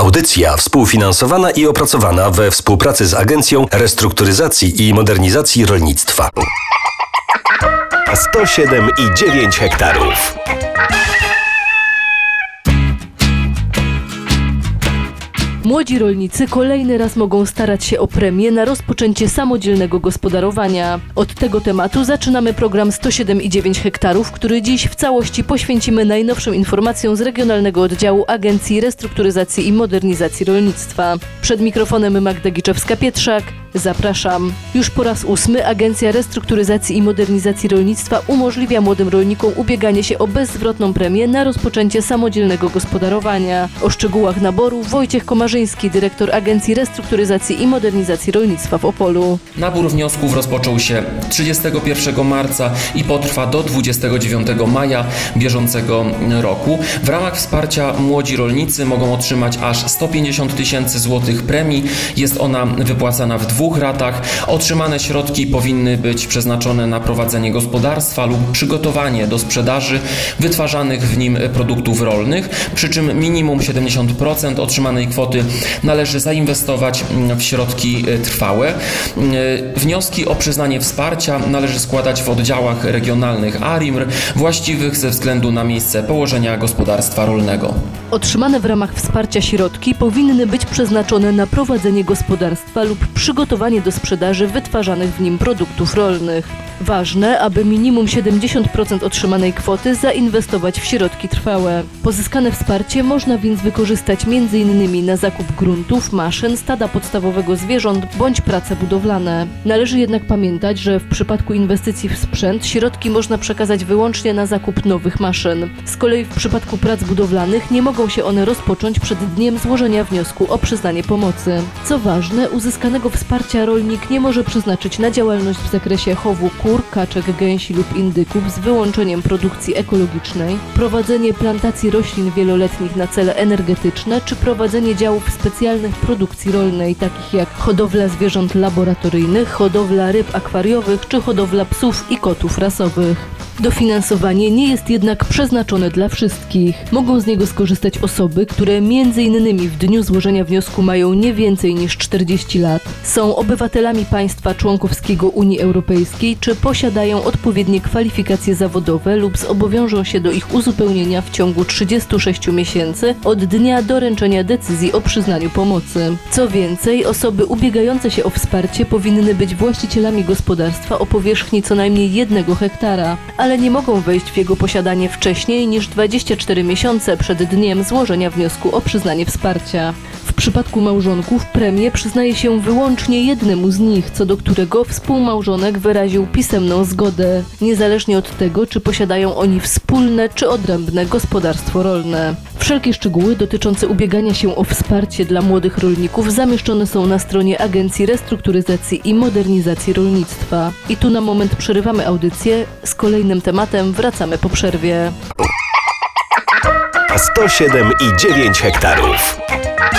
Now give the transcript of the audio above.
Audycja współfinansowana i opracowana we współpracy z Agencją Restrukturyzacji i Modernizacji Rolnictwa. 107,9 hektarów. Młodzi rolnicy kolejny raz mogą starać się o premię na rozpoczęcie samodzielnego gospodarowania. Od tego tematu zaczynamy program 107,9 hektarów, który dziś w całości poświęcimy najnowszym informacjom z Regionalnego Oddziału Agencji Restrukturyzacji i Modernizacji Rolnictwa. Przed mikrofonem Magda Giczewska-Pietrzak. Zapraszam. Już po raz 8 Agencja Restrukturyzacji i Modernizacji Rolnictwa umożliwia młodym rolnikom ubieganie się o bezzwrotną premię na rozpoczęcie samodzielnego gospodarowania. O szczegółach naboru Wojciech Komarzyński, dyrektor Agencji Restrukturyzacji i Modernizacji Rolnictwa w Opolu. Nabór wniosków rozpoczął się 31 marca i potrwa do 29 maja bieżącego roku. W ramach wsparcia młodzi rolnicy mogą otrzymać aż 150 tysięcy złotych premii. Jest ona wypłacana w 2 ratach. Otrzymane środki powinny być przeznaczone na prowadzenie gospodarstwa lub przygotowanie do sprzedaży wytwarzanych w nim produktów rolnych, przy czym minimum 70% otrzymanej kwoty należy zainwestować w środki trwałe. Wnioski o przyznanie wsparcia należy składać w oddziałach regionalnych ARiMR właściwych ze względu na miejsce położenia gospodarstwa rolnego. Otrzymane w ramach wsparcia środki powinny być przeznaczone na prowadzenie gospodarstwa lub przygotowanie do sprzedaży wytwarzanych w nim produktów rolnych. Ważne, aby minimum 70% otrzymanej kwoty zainwestować w środki trwałe. Pozyskane wsparcie można więc wykorzystać m.in. na zakup gruntów, maszyn, stada podstawowego zwierząt bądź prace budowlane. Należy jednak pamiętać, że w przypadku inwestycji w sprzęt środki można przekazać wyłącznie na zakup nowych maszyn. Z kolei w przypadku prac budowlanych nie mogą się one rozpocząć przed dniem złożenia wniosku o przyznanie pomocy. Co ważne, uzyskanego wsparcia rolnik nie może przeznaczyć na działalność w zakresie chowu kur, kaczek, gęsi lub indyków z wyłączeniem produkcji ekologicznej, prowadzenie plantacji roślin wieloletnich na cele energetyczne czy prowadzenie działów specjalnych produkcji rolnej, takich jak hodowla zwierząt laboratoryjnych, hodowla ryb akwariowych czy hodowla psów i kotów rasowych. Dofinansowanie nie jest jednak przeznaczone dla wszystkich. Mogą z niego skorzystać osoby, które m.in. w dniu złożenia wniosku mają nie więcej niż 40 lat, są obywatelami państwa członkowskiego Unii Europejskiej czy posiadają odpowiednie kwalifikacje zawodowe lub zobowiążą się do ich uzupełnienia w ciągu 36 miesięcy od dnia doręczenia decyzji o przyznaniu pomocy. Co więcej, osoby ubiegające się o wsparcie powinny być właścicielami gospodarstwa o powierzchni co najmniej 1 hektara, ale nie mogą wejść w jego posiadanie wcześniej niż 24 miesiące przed dniem złożenia wniosku o przyznanie wsparcia. W przypadku małżonków premię przyznaje się wyłącznie jednemu z nich, co do którego współmałżonek wyraził pisemną zgodę, niezależnie od tego, czy posiadają oni wspólne czy odrębne gospodarstwo rolne. Wszelkie szczegóły dotyczące ubiegania się o wsparcie dla młodych rolników zamieszczone są na stronie Agencji Restrukturyzacji i Modernizacji Rolnictwa. I tu na moment przerywamy audycję, z kolejnym tematem wracamy po przerwie. 107,9 hektarów.